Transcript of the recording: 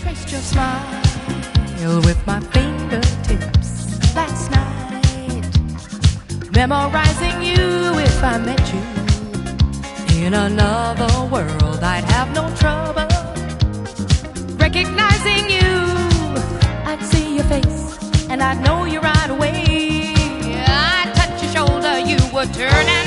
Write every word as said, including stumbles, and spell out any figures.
traced your smile with my fingertips last night, memorizing you. If I met you in another world, I'd have no trouble recognizing you. I'd see your face and I'd know you right away. I'd touch your shoulder, you would turn out